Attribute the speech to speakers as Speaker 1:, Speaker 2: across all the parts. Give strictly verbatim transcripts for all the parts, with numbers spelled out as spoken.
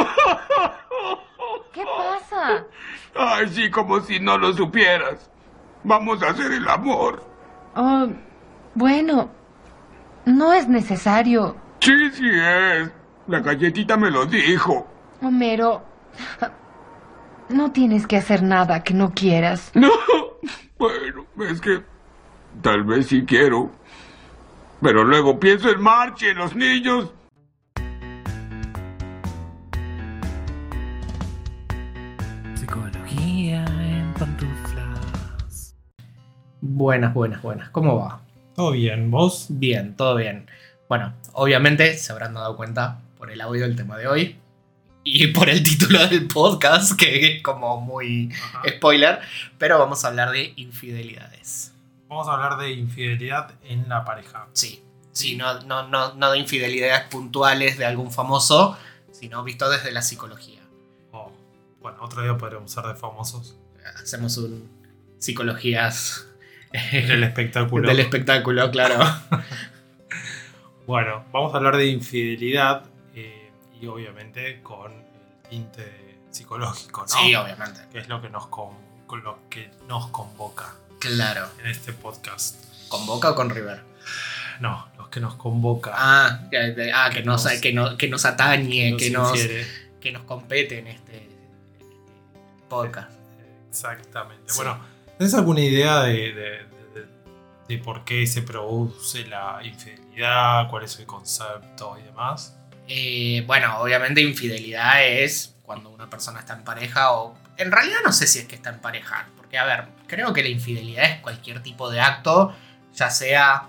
Speaker 1: ¿Qué pasa?
Speaker 2: Ay, sí, como si no lo supieras. Vamos a hacer el amor.
Speaker 1: Oh, bueno, no es necesario.
Speaker 2: Sí, sí es. La galletita me lo dijo.
Speaker 1: Homero, no tienes que hacer nada que no quieras.
Speaker 2: No, bueno, es que tal vez sí quiero. Pero luego pienso en March y en los niños.
Speaker 3: Psicología en pantuflas.
Speaker 4: Buenas, buenas, buenas. ¿Cómo va?
Speaker 3: ¿Todo bien? ¿Vos?
Speaker 4: Bien, todo bien. Bueno, obviamente se habrán dado cuenta por el audio del tema de hoy y por el título del podcast, que es como muy
Speaker 3: Ajá.
Speaker 4: spoiler, pero vamos a hablar de infidelidades.
Speaker 3: Vamos a hablar de infidelidad en la pareja.
Speaker 4: Sí, sí, no, no, no, no de infidelidades puntuales de algún famoso, sino visto desde la psicología.
Speaker 3: Oh, bueno, otro día podremos ser de famosos.
Speaker 4: Hacemos un psicologías
Speaker 3: Del espectáculo.
Speaker 4: del espectáculo, claro.
Speaker 3: Bueno, vamos a hablar de infidelidad eh, y obviamente con el tinte psicológico, ¿no?
Speaker 4: Sí, obviamente.
Speaker 3: Que es lo que nos, con, con lo que nos convoca
Speaker 4: Claro.
Speaker 3: en este podcast.
Speaker 4: ¿Con Boca o con River?
Speaker 3: No, los que nos convoca.
Speaker 4: Ah, que, ah, que,
Speaker 3: Que
Speaker 4: nos,
Speaker 3: nos-
Speaker 4: que, no- que nos atañe, que nos,
Speaker 3: infiere.
Speaker 4: que nos compete en este, en este podcast.
Speaker 3: Exactamente.
Speaker 4: Sí.
Speaker 3: Bueno, ¿tenés alguna idea de, de, de- de por qué se produce la infidelidad? ¿Cuál es el concepto y demás?
Speaker 4: Eh, bueno, obviamente infidelidad es cuando una persona está en pareja o... En realidad no sé si es que está en pareja, porque a ver, creo que la infidelidad es cualquier tipo de acto, ya sea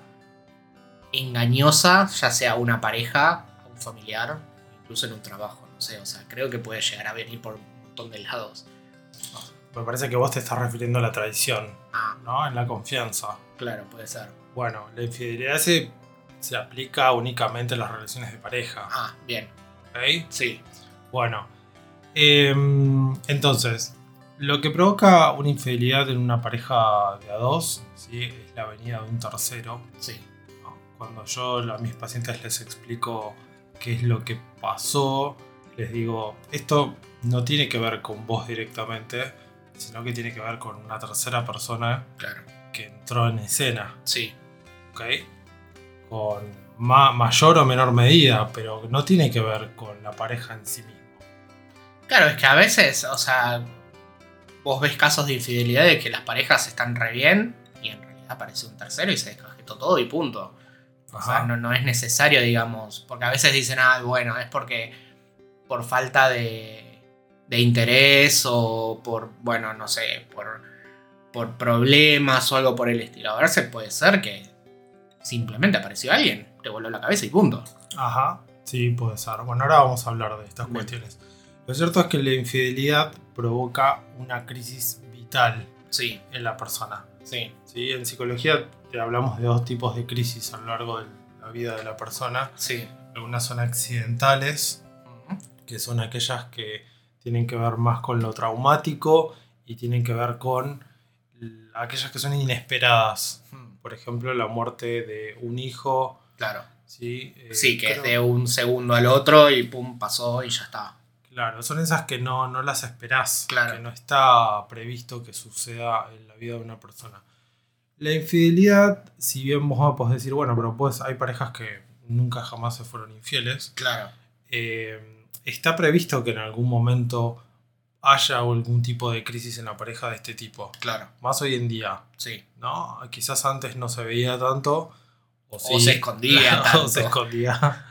Speaker 4: engañosa, ya sea una pareja, un familiar, incluso en un trabajo, no sé, o sea, creo que puede llegar a venir por un montón de lados.
Speaker 3: Me parece que vos te estás refiriendo a la traición,
Speaker 4: Ah,
Speaker 3: ¿no? En la confianza.
Speaker 4: claro, puede ser.
Speaker 3: Bueno, la infidelidad se, se aplica únicamente en las relaciones de pareja.
Speaker 4: Ah, bien,
Speaker 3: ¿Ok?
Speaker 4: sí.
Speaker 3: Bueno, em, entonces, lo que provoca una infidelidad en una pareja de a dos, ¿sí? Es la venida de un tercero.
Speaker 4: Sí,
Speaker 3: ¿No? Cuando yo a mis pacientes les explico qué es lo que pasó, les digo, esto no tiene que ver con vos directamente, sino que tiene que ver con una tercera persona
Speaker 4: claro.
Speaker 3: que entró en escena,
Speaker 4: Sí,
Speaker 3: ¿ok? Con ma- mayor o menor medida, pero no tiene que ver con la pareja en sí mismo.
Speaker 4: claro, es que a veces, o sea, vos ves casos de infidelidad de que las parejas están re bien y en realidad aparece un tercero y se descajetó todo y punto. O sea,
Speaker 3: Ajá.
Speaker 4: no, no es necesario, digamos, porque a veces dicen, ah, bueno, es porque por falta de, de interés o por, bueno, no sé, por, por problemas o algo por el estilo. A veces puede ser que simplemente apareció alguien, te voló la cabeza y punto.
Speaker 3: Ajá, sí, puede ser. Bueno, ahora vamos a hablar de estas
Speaker 4: Bien.
Speaker 3: cuestiones. Lo cierto es que la infidelidad provoca una crisis vital
Speaker 4: Sí,
Speaker 3: en la persona.
Speaker 4: sí,
Speaker 3: ¿Sí? En psicología te hablamos de dos tipos de crisis a lo largo de la vida de la persona.
Speaker 4: sí.
Speaker 3: Algunas son accidentales,
Speaker 4: Ujú.
Speaker 3: que son aquellas que tienen que ver más con lo traumático y tienen que ver con l- aquellas que son inesperadas.
Speaker 4: Hmm,
Speaker 3: Por ejemplo, la muerte de un hijo.
Speaker 4: Claro.
Speaker 3: Sí, Eh,
Speaker 4: Sí, que
Speaker 3: creo-
Speaker 4: es de un segundo al otro y pum, pasó y ya está.
Speaker 3: Claro, son esas que no, no las esperás,
Speaker 4: Claro.
Speaker 3: que no está previsto que suceda en la vida de una persona. La infidelidad, si bien vos podés decir, bueno, pero pues hay parejas que nunca jamás se fueron infieles,
Speaker 4: Claro.
Speaker 3: eh, está previsto que en algún momento haya algún tipo de crisis en la pareja de este tipo.
Speaker 4: Claro,
Speaker 3: Más hoy en día,
Speaker 4: sí.
Speaker 3: ¿no? Quizás antes no se veía tanto. O,
Speaker 4: O se escondía
Speaker 3: o
Speaker 4: tanto.
Speaker 3: se escondía.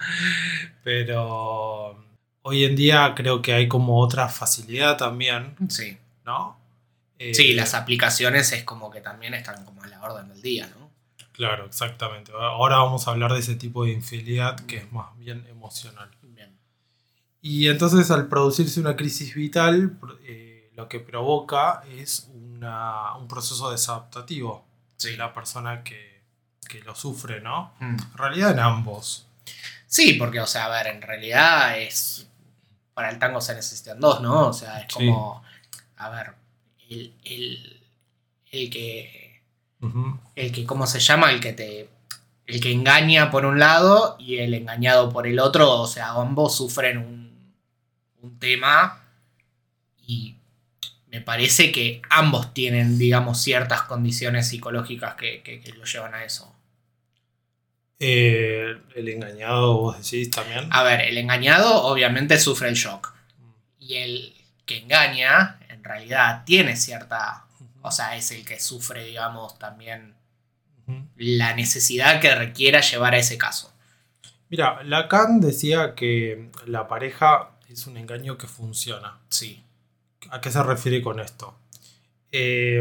Speaker 3: Pero hoy en día creo que hay como otra facilidad también,
Speaker 4: Sí.
Speaker 3: ¿no? Eh,
Speaker 4: Sí, las aplicaciones es como que también están como a la orden del día, ¿no?
Speaker 3: Claro, exactamente. Ahora vamos a hablar de ese tipo de infidelidad que es más bien emocional.
Speaker 4: Bien.
Speaker 3: Y entonces al producirse una crisis vital, eh, lo que provoca es una, un proceso desadaptativo
Speaker 4: Sí.
Speaker 3: de la persona que, que lo sufre, ¿no?
Speaker 4: Mm.
Speaker 3: En realidad en ambos.
Speaker 4: Sí, porque, o sea, a ver, en realidad es... Para el tango se necesitan dos, ¿no? O sea, es
Speaker 3: Sí.
Speaker 4: como... A ver, el, el, el que...
Speaker 3: Ujú.
Speaker 4: El que, ¿cómo se llama? El que te... El que engaña por un lado y el engañado por el otro. O sea, ambos sufren un, un tema y me parece que ambos tienen, digamos, ciertas condiciones psicológicas que, que, que lo llevan a eso.
Speaker 3: Eh, el engañado, vos decís también.
Speaker 4: A ver, el engañado obviamente sufre el shock. Y el que engaña, en realidad, tiene cierta... O sea, es el que sufre, digamos, también uh-huh. la necesidad que requiera llevar a ese caso.
Speaker 3: Mira, Lacan decía que la pareja es un engaño que funciona.
Speaker 4: Sí.
Speaker 3: ¿A qué se refiere con esto? Eh,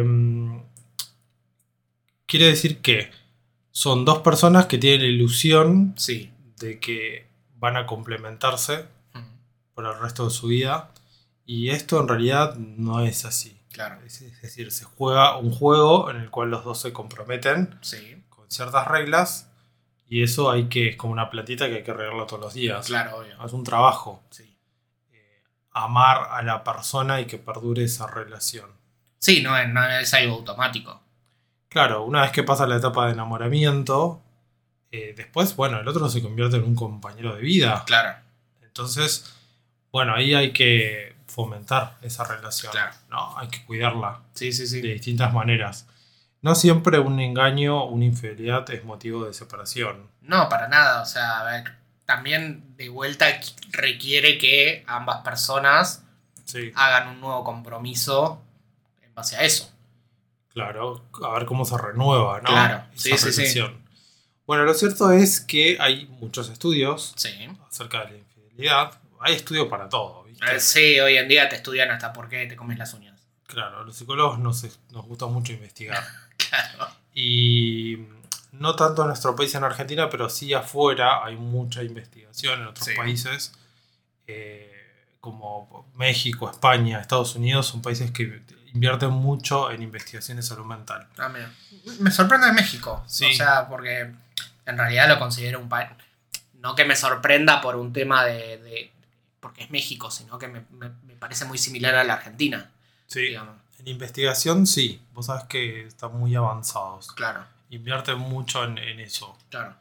Speaker 3: quiere decir que son dos personas que tienen la ilusión
Speaker 4: sí.
Speaker 3: de que van a complementarse uh-huh. por el resto de su vida. Y esto en realidad no es así.
Speaker 4: Claro.
Speaker 3: Es, es decir, se juega un juego en el cual los dos se comprometen
Speaker 4: sí.
Speaker 3: con ciertas reglas. Y eso hay que, es como una plantita que hay que regarla todos los días.
Speaker 4: Claro, obvio.
Speaker 3: Es un trabajo.
Speaker 4: Sí.
Speaker 3: Eh, amar a la persona y que perdure esa relación.
Speaker 4: Sí, no es, no es algo automático.
Speaker 3: Claro, una vez que pasa la etapa de enamoramiento, eh, después, bueno, el otro se convierte en un compañero de vida.
Speaker 4: Claro.
Speaker 3: Entonces, bueno, ahí hay que fomentar esa relación.
Speaker 4: Claro.
Speaker 3: ¿No? Hay que cuidarla.
Speaker 4: Sí, sí, sí.
Speaker 3: De distintas maneras. No siempre un engaño, una infidelidad es motivo de separación.
Speaker 4: No, para nada. O sea, a ver, también de vuelta requiere que ambas personas
Speaker 3: sí.
Speaker 4: hagan un nuevo compromiso en base a eso.
Speaker 3: Claro, a ver cómo se renueva, ¿no?
Speaker 4: Claro,
Speaker 3: esa
Speaker 4: sí,
Speaker 3: relación.
Speaker 4: sí, sí.
Speaker 3: Bueno, lo cierto es que hay muchos estudios
Speaker 4: sí.
Speaker 3: acerca de la infidelidad. Hay estudios para todo, ¿viste?
Speaker 4: Eh, sí, hoy en día te estudian hasta por qué te comes las uñas.
Speaker 3: Claro, los psicólogos nos, nos gusta mucho investigar.
Speaker 4: Claro.
Speaker 3: Y no tanto en nuestro país, en Argentina, pero sí afuera hay mucha investigación en otros
Speaker 4: sí.
Speaker 3: países. Eh, como México, España, Estados Unidos, son países que invierten mucho en investigación de salud mental.
Speaker 4: Ah, mira. Me sorprende de México.
Speaker 3: Sí.
Speaker 4: O sea, porque en realidad lo considero un país... No que me sorprenda por un tema de... de porque es México, sino que me, me, me parece muy similar a la Argentina.
Speaker 3: Sí.
Speaker 4: Digamos.
Speaker 3: En investigación, sí. Vos sabés que están muy avanzados.
Speaker 4: Claro.
Speaker 3: Invierten mucho en, en eso.
Speaker 4: Claro.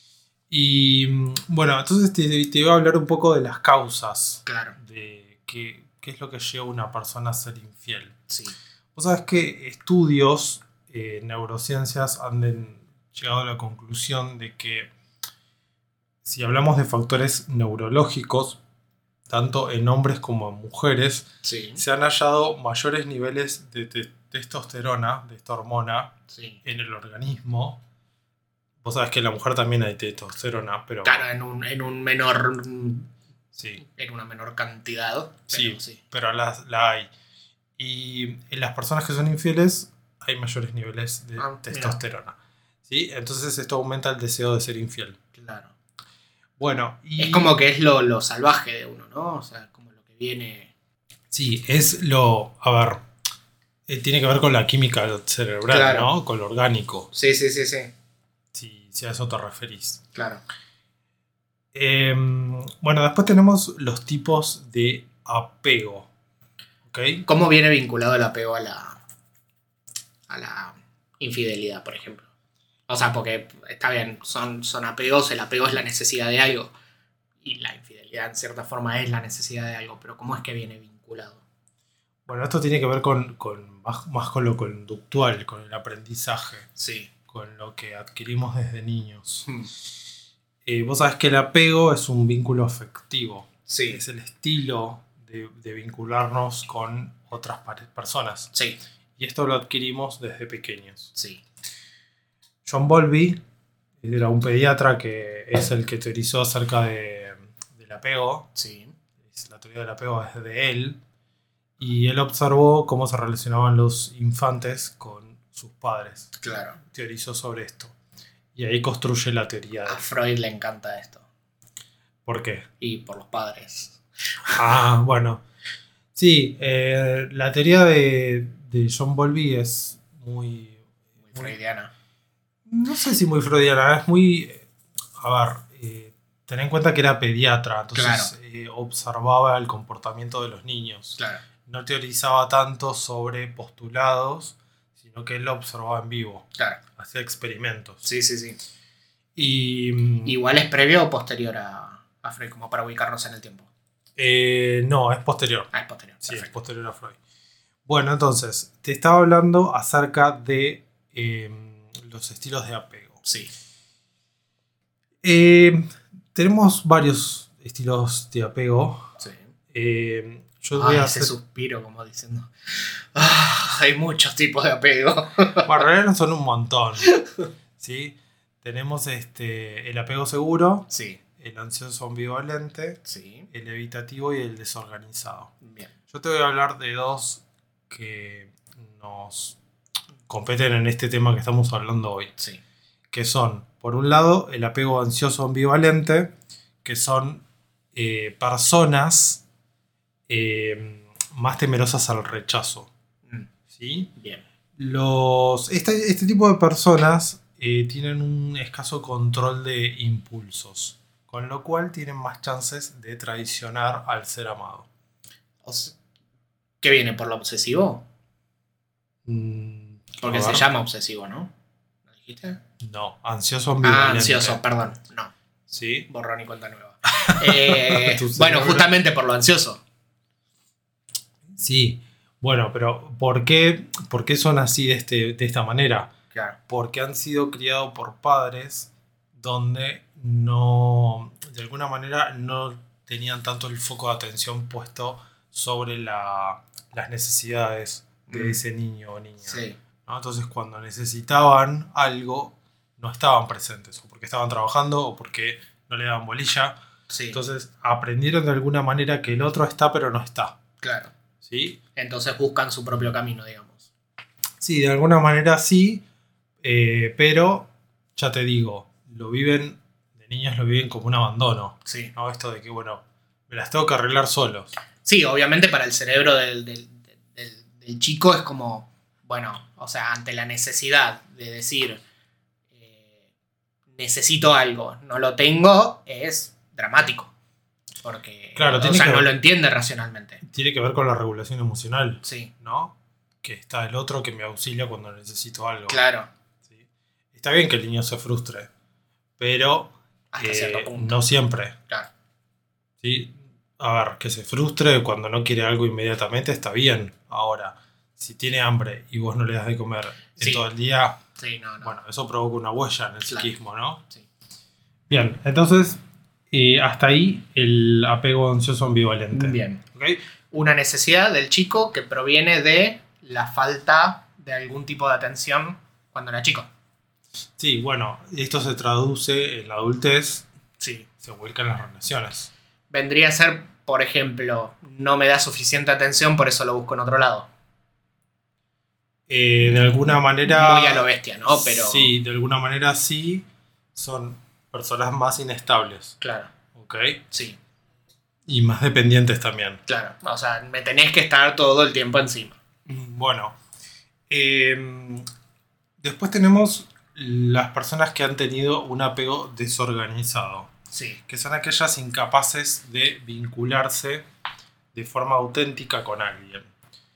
Speaker 3: Y bueno, entonces te, te iba a hablar un poco de las causas.
Speaker 4: Claro.
Speaker 3: De qué, qué es lo que lleva a una persona a ser infiel.
Speaker 4: Sí.
Speaker 3: Vos sabés que estudios eh, en neurociencias han de, llegado a la conclusión de que si hablamos de factores neurológicos, tanto en hombres como en mujeres,
Speaker 4: sí.
Speaker 3: se han hallado mayores niveles de te- testosterona, de esta hormona,
Speaker 4: sí.
Speaker 3: en el organismo. Vos sabés que en la mujer también hay testosterona, pero...
Speaker 4: Claro, en un, en un menor...
Speaker 3: Sí.
Speaker 4: En una menor cantidad. Pero
Speaker 3: Sí,
Speaker 4: sí,
Speaker 3: pero la, la hay. Y en las personas que son infieles hay mayores niveles de
Speaker 4: ah,
Speaker 3: testosterona. ¿Sí? Entonces esto aumenta el deseo de ser infiel.
Speaker 4: Claro.
Speaker 3: Bueno, y...
Speaker 4: Es como que es lo, lo salvaje de uno, ¿no? O sea, como lo que viene...
Speaker 3: Sí, es lo... A ver, eh, tiene que ver con la química cerebral,
Speaker 4: claro.
Speaker 3: ¿no? Con lo orgánico.
Speaker 4: Sí, sí, sí, sí.
Speaker 3: Si, si a eso te referís.
Speaker 4: Claro.
Speaker 3: Eh, bueno, después tenemos los tipos de apego. ¿Ok?
Speaker 4: ¿Cómo viene vinculado el apego a la... a la infidelidad, por ejemplo? O sea, porque está bien, son, son apegos, el apego es la necesidad de algo. Y la infidelidad, en cierta forma, es la necesidad de algo. Pero ¿cómo es que viene vinculado?
Speaker 3: Bueno, esto tiene que ver con, con más, más con lo conductual, con el aprendizaje.
Speaker 4: Sí.
Speaker 3: Con lo que adquirimos desde niños.
Speaker 4: Hmm.
Speaker 3: Eh, vos sabés que el apego es un vínculo afectivo.
Speaker 4: Sí.
Speaker 3: Es el estilo de, de vincularnos con otras personas.
Speaker 4: Sí.
Speaker 3: Y esto lo adquirimos desde pequeños.
Speaker 4: Sí.
Speaker 3: John Bowlby era un pediatra que es el que teorizó acerca de, del apego.
Speaker 4: Sí.
Speaker 3: La teoría del apego es de él. Y él observó cómo se relacionaban los infantes con sus padres.
Speaker 4: Claro.
Speaker 3: Teorizó sobre esto. Y ahí construye la teoría. De...
Speaker 4: A Freud le encanta esto.
Speaker 3: ¿Por qué?
Speaker 4: Y por los padres.
Speaker 3: Ah, bueno. Sí, eh, la teoría de, de John Bowlby es muy...
Speaker 4: Muy freudiana.
Speaker 3: No sé si muy freudiana, es muy... A ver, eh, ten en cuenta que era pediatra, entonces
Speaker 4: claro.
Speaker 3: eh, observaba el comportamiento de los niños.
Speaker 4: Claro.
Speaker 3: No teorizaba tanto sobre postulados, sino que él lo observaba en vivo.
Speaker 4: Claro.
Speaker 3: Hacía experimentos.
Speaker 4: Sí, sí, sí.
Speaker 3: Y...
Speaker 4: Igual es previo o posterior a, a Freud, como para ubicarnos en el tiempo.
Speaker 3: Eh, no, es posterior.
Speaker 4: Ah, es posterior.
Speaker 3: Sí, es
Speaker 4: Perfecto.
Speaker 3: posterior a Freud. Bueno, entonces, te estaba hablando acerca de eh, los estilos de apego.
Speaker 4: Sí.
Speaker 3: Eh, tenemos varios estilos de apego.
Speaker 4: Sí.
Speaker 3: Eh, yo
Speaker 4: Ay,
Speaker 3: voy a
Speaker 4: ese
Speaker 3: hacer...
Speaker 4: suspiro como diciendo. Ah, hay muchos tipos de apego.
Speaker 3: Bueno, en realidad no son un montón. ¿Sí? Tenemos este, el apego seguro,
Speaker 4: Sí,
Speaker 3: el ansioso ambivalente,
Speaker 4: sí.
Speaker 3: el evitativo y el desorganizado.
Speaker 4: Bien.
Speaker 3: Yo te voy a hablar de dos que nos competen en este tema que estamos hablando hoy.
Speaker 4: Sí.
Speaker 3: Que son, por un lado, el apego ansioso ambivalente, que son eh, personas eh, más temerosas al rechazo.
Speaker 4: Mm,
Speaker 3: ¿Sí?
Speaker 4: Bien.
Speaker 3: Los, este, este tipo de personas eh, tienen un escaso control de impulsos, con lo cual tienen más chances de traicionar al ser amado.
Speaker 4: O sea, ¿qué viene por lo obsesivo?
Speaker 3: Mm,
Speaker 4: Porque
Speaker 3: a
Speaker 4: se
Speaker 3: ver.
Speaker 4: llama obsesivo, ¿no? ¿Lo dijiste?
Speaker 3: No, ansioso
Speaker 4: Ah,
Speaker 3: ambivalente.
Speaker 4: ansioso, perdón. No,
Speaker 3: ¿Sí?
Speaker 4: borrón y cuenta nueva. Eh,
Speaker 3: Tu
Speaker 4: bueno,
Speaker 3: cerebro.
Speaker 4: justamente por lo ansioso.
Speaker 3: Sí. Bueno, pero ¿por qué, por qué son así de, este, de esta manera?
Speaker 4: Claro.
Speaker 3: Porque han sido criados por padres donde no, de alguna manera, no tenían tanto el foco de atención puesto sobre la, las necesidades de
Speaker 4: Mm.
Speaker 3: ese niño o niña.
Speaker 4: Sí.
Speaker 3: ¿No? Entonces, cuando necesitaban algo, no estaban presentes, o porque estaban trabajando, o porque no le daban bolilla.
Speaker 4: Sí.
Speaker 3: Entonces, aprendieron de alguna manera que el otro está, pero no está.
Speaker 4: Claro.
Speaker 3: ¿Sí?
Speaker 4: Entonces buscan su propio camino, digamos.
Speaker 3: Sí, de alguna manera sí, eh, pero ya te digo, lo viven, de niños lo viven como un abandono,
Speaker 4: Sí.
Speaker 3: ¿no? Esto de que, bueno, me las tengo que arreglar solos.
Speaker 4: Sí, obviamente para el cerebro del, del, del, del chico es como, bueno, o sea, ante la necesidad de decir, eh, necesito algo, no lo tengo, es dramático. Porque,
Speaker 3: Claro,
Speaker 4: o
Speaker 3: tiene
Speaker 4: sea,
Speaker 3: que
Speaker 4: no
Speaker 3: ver-
Speaker 4: lo entiende racionalmente.
Speaker 3: Tiene que ver con la regulación emocional,
Speaker 4: Sí,
Speaker 3: ¿no? Que está el otro que me auxilia cuando necesito algo.
Speaker 4: claro,
Speaker 3: ¿Sí? Está bien que el niño se frustre, pero
Speaker 4: hasta
Speaker 3: eh,
Speaker 4: cierto punto.
Speaker 3: no siempre.
Speaker 4: Claro.
Speaker 3: ¿Sí? A ver, que se frustre cuando no quiere algo inmediatamente está bien. Ahora, si tiene hambre y vos no le das de comer en
Speaker 4: Sí.
Speaker 3: todo el día,
Speaker 4: Sí, no, no.
Speaker 3: bueno, eso provoca una huella en el
Speaker 4: Claro.
Speaker 3: psiquismo, ¿no?
Speaker 4: Sí.
Speaker 3: Bien, entonces, eh, hasta ahí el apego ansioso ambivalente.
Speaker 4: Bien.
Speaker 3: ¿Ok?
Speaker 4: Una necesidad del chico que proviene de la falta de algún tipo de atención cuando era chico.
Speaker 3: Sí, bueno, esto se traduce en la adultez,
Speaker 4: Sí.
Speaker 3: se vuelca en las relaciones.
Speaker 4: Vendría a ser, por ejemplo, no me da suficiente atención, por eso lo busco en otro lado.
Speaker 3: Eh, de alguna manera...
Speaker 4: Muy a lo bestia, ¿no? Pero.
Speaker 3: Sí, de alguna manera sí, son personas más inestables,
Speaker 4: Claro,
Speaker 3: ¿ok?
Speaker 4: sí,
Speaker 3: Y más dependientes también.
Speaker 4: claro. O sea, me tenés que estar todo el tiempo encima.
Speaker 3: Bueno, eh, después tenemos las personas que han tenido un apego desorganizado,
Speaker 4: Sí,
Speaker 3: que son aquellas incapaces de vincularse de forma auténtica con alguien.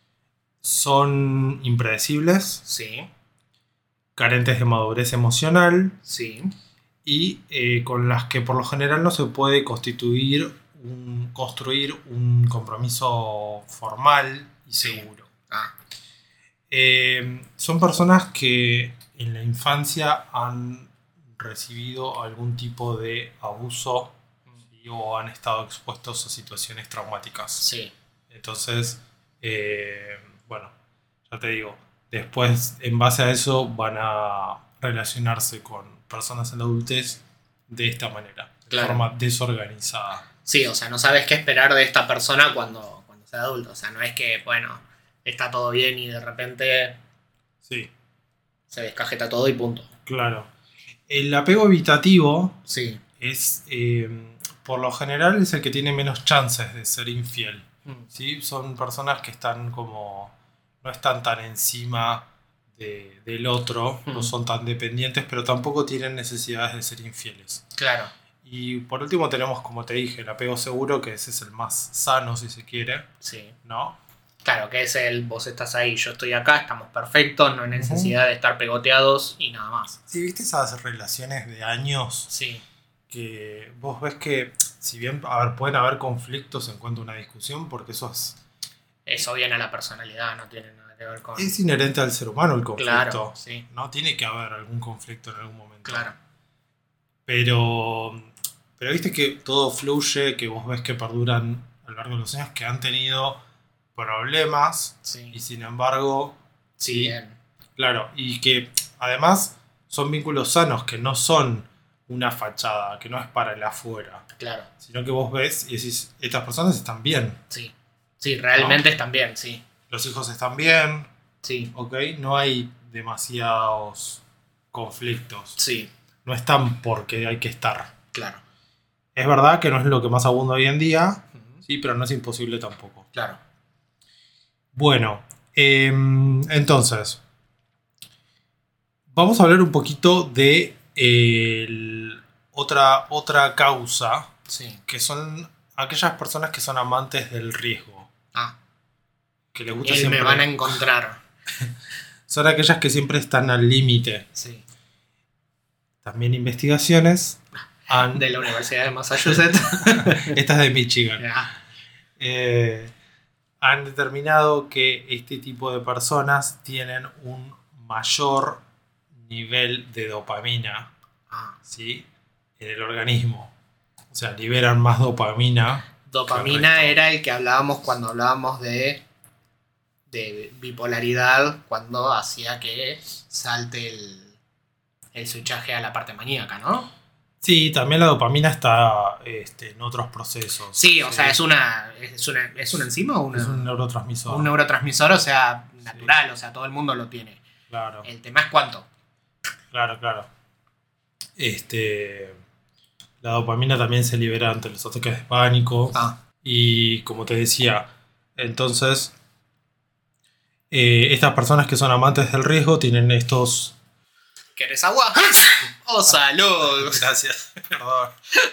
Speaker 3: Son impredecibles,
Speaker 4: sí,
Speaker 3: carentes de madurez emocional
Speaker 4: sí.
Speaker 3: y eh, con las que por lo general no se puede constituir un, construir un compromiso formal y
Speaker 4: Sí.
Speaker 3: seguro.
Speaker 4: Ah,
Speaker 3: Eh, son personas que en la infancia han recibido algún tipo de abuso, ¿sí? O han estado expuestos a situaciones traumáticas.
Speaker 4: sí,
Speaker 3: Entonces, eh, bueno, ya te digo, después en base a eso van a relacionarse con personas en la adultez de esta manera, de
Speaker 4: Claro.
Speaker 3: forma desorganizada.
Speaker 4: sí, o sea, no sabes qué esperar de esta persona cuando, cuando sea adulto. O sea, no es que, bueno, está todo bien y de repente
Speaker 3: Sí,
Speaker 4: se descajeta todo y punto.
Speaker 3: claro. El apego evitativo
Speaker 4: Sí.
Speaker 3: es, eh, por lo general, es el que tiene menos chances de ser infiel.
Speaker 4: Mm,
Speaker 3: ¿Sí? Son personas que están como, no están tan encima de- del otro, no
Speaker 4: Mm.
Speaker 3: son tan dependientes, pero tampoco tienen necesidades de ser infieles.
Speaker 4: Claro,
Speaker 3: Y por último tenemos, como te dije, el apego seguro, que ese es el más sano, si se quiere,
Speaker 4: sí.
Speaker 3: ¿no?
Speaker 4: Claro, que es el vos estás ahí, yo estoy acá, estamos perfectos, no hay necesidad de estar pegoteados y nada más.
Speaker 3: ¿Sí viste esas relaciones de años
Speaker 4: Sí,
Speaker 3: que vos ves que si bien, a ver, pueden haber conflictos en cuanto a una discusión, porque eso es,
Speaker 4: Eso viene a la personalidad, no tiene nada que ver con...
Speaker 3: es inherente al ser humano el conflicto.
Speaker 4: Claro, sí.
Speaker 3: No tiene que haber algún conflicto en algún momento.
Speaker 4: Claro.
Speaker 3: Pero, pero viste que todo fluye, que vos ves que perduran a lo largo de los años, que han tenido problemas
Speaker 4: Sí.
Speaker 3: y sin embargo,
Speaker 4: Sí, bien.
Speaker 3: claro, y que además son vínculos sanos, que no son una fachada, que no es para el afuera,
Speaker 4: Claro,
Speaker 3: sino que vos ves y decís, estas personas están bien,
Speaker 4: sí. Sí, realmente están bien, sí.
Speaker 3: los hijos están bien,
Speaker 4: Sí,
Speaker 3: ¿ok? No hay demasiados conflictos,
Speaker 4: sí,
Speaker 3: no están porque hay que estar.
Speaker 4: claro.
Speaker 3: Es verdad que no es lo que más abunda hoy en día,
Speaker 4: Ujú.
Speaker 3: sí, pero no es imposible tampoco.
Speaker 4: Claro.
Speaker 3: Bueno, eh, entonces, vamos a hablar un poquito de eh, el- otra, otra causa,
Speaker 4: Sí.
Speaker 3: que son aquellas personas que son amantes del riesgo,
Speaker 4: Ah,
Speaker 3: que les gusta
Speaker 4: él
Speaker 3: siempre.
Speaker 4: me van a encontrar.
Speaker 3: Son aquellas que siempre están al límite.
Speaker 4: Sí.
Speaker 3: También investigaciones han...
Speaker 4: De la Universidad de Massachusetts.
Speaker 3: Esta es de Michigan.
Speaker 4: Ah,
Speaker 3: Eh, han determinado que este tipo de personas tienen un mayor nivel de dopamina,
Speaker 4: ah.
Speaker 3: ¿sí?, en el organismo. O sea, liberan más dopamina.
Speaker 4: Dopamina
Speaker 3: Correcto.
Speaker 4: era el que hablábamos cuando hablábamos de, de bipolaridad, cuando hacía que salte el, el switchaje a la parte maníaca, ¿no?
Speaker 3: Sí, también la dopamina está este, en otros procesos.
Speaker 4: Sí, o sea, es una, es una es una enzima o una-
Speaker 3: Es un neurotransmisor.
Speaker 4: un neurotransmisor, o sea, natural, o sea, todo el mundo lo tiene.
Speaker 3: Claro,
Speaker 4: El tema es cuánto.
Speaker 3: claro, claro. Este, la dopamina también se libera ante los ataques de pánico.
Speaker 4: Ah,
Speaker 3: Y como te decía, entonces, eh, estas personas que son amantes del riesgo tienen estos...
Speaker 4: ¿querés agua? ¡Oh, salud!
Speaker 3: Gracias, perdón.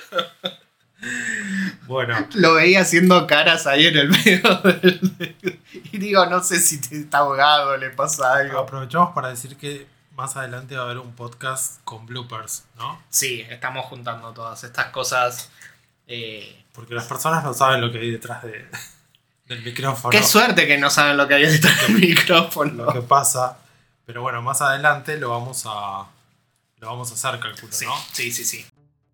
Speaker 3: Bueno,
Speaker 4: Lo veía haciendo caras ahí en el medio del... Y digo, no sé si te está ahogado, le pasa algo.
Speaker 3: aprovechamos para decir que más adelante va a haber un podcast con bloopers, ¿no?
Speaker 4: Sí, estamos juntando todas estas cosas. eh,
Speaker 3: Porque las personas no saben lo que hay detrás de, del micrófono.
Speaker 4: Qué suerte que no saben lo que hay detrás del micrófono.
Speaker 3: Lo que pasa. Pero bueno, más adelante lo vamos a, lo vamos a hacer, calculo,
Speaker 4: Sí,
Speaker 3: ¿no?
Speaker 4: sí, sí, sí.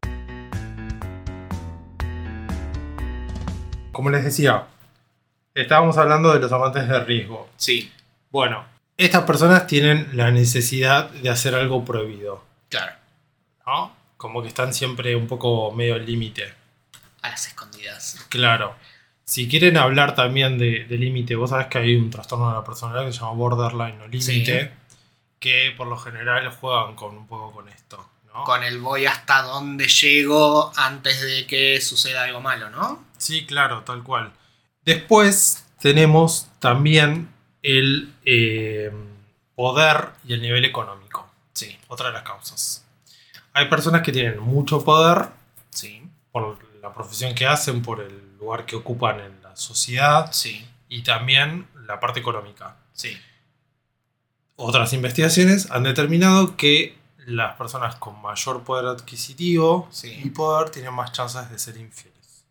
Speaker 3: Como les decía, estábamos hablando de los amantes del riesgo.
Speaker 4: Sí,
Speaker 3: Bueno, estas personas tienen la necesidad de hacer algo prohibido,
Speaker 4: claro.
Speaker 3: ¿no? Como que están siempre un poco medio al límite.
Speaker 4: A las escondidas.
Speaker 3: Claro. Si quieren hablar también de, de límite, vos sabés que hay un trastorno de la personalidad que se llama borderline o límite, que por lo general juegan con un poco con esto, ¿no?
Speaker 4: Con el voy hasta donde llego antes de que suceda algo malo, ¿no?
Speaker 3: Sí, claro, tal cual. Después tenemos también el eh, poder y el nivel económico.
Speaker 4: Sí,
Speaker 3: Otra de las causas. Hay personas que tienen mucho poder
Speaker 4: sí,
Speaker 3: por la profesión que hacen, por el lugar que ocupan en la sociedad
Speaker 4: sí,
Speaker 3: y también la parte económica.
Speaker 4: sí.
Speaker 3: Otras investigaciones han determinado que las personas con mayor poder adquisitivo
Speaker 4: Sí.
Speaker 3: y poder tienen más chances de ser infieles.